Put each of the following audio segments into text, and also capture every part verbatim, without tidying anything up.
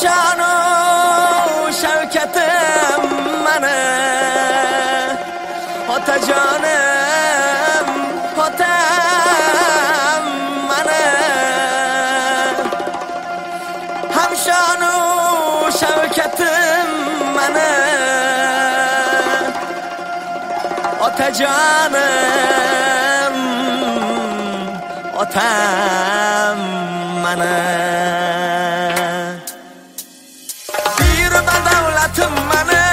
شان و شوکتم منه آتا جانم آتم منه هم شان و شوکتم منه آتا جانم آتم منه پیر و دولتم منه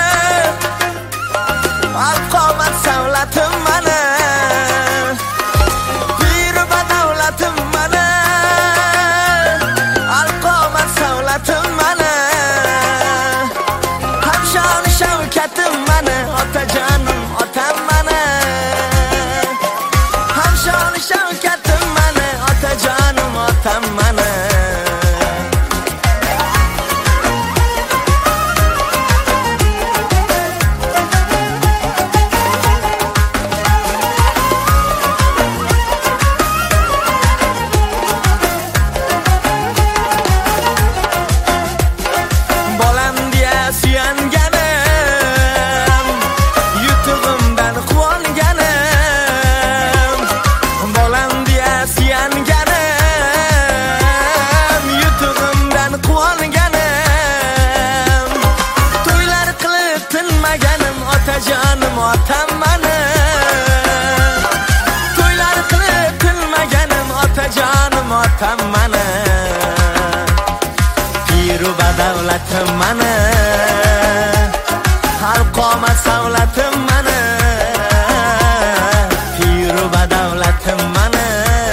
القامت سولتم منه پیر و دولتم منه القامت سولتم منه هم شان شوکتم منه آتا جانم آتم منه هم شان شوکتم منه آتا جانم آتم منه Canım atam bana to'ylar qilib tilmaganim ota jonim otam mana piru badavlatim mana xalqomat savlatim mana piru badavlatim mana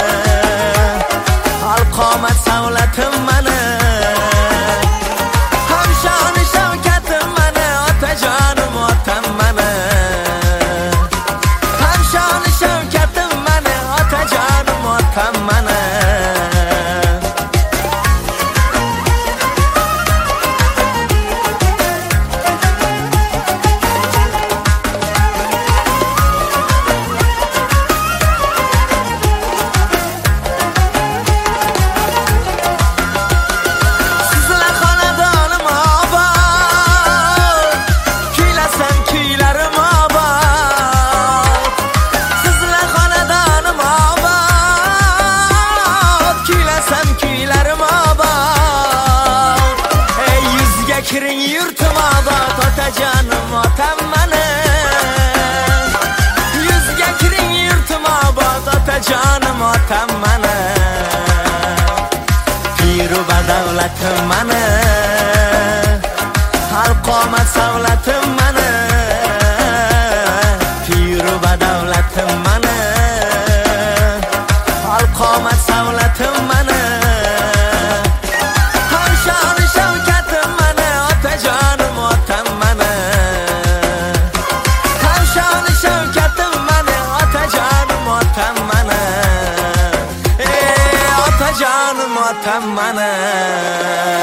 xalqomat savlatim mana ham shoni shavkatim mana ota jonim otam mana kiring yurtim obod ota jonim otam mana yuzga kiring yurtim obod ota jonim otam mana piru badavlatim mana xalqomat savlatim mana piru badavlatim mana xalqomat savlatim mana Canım atam bana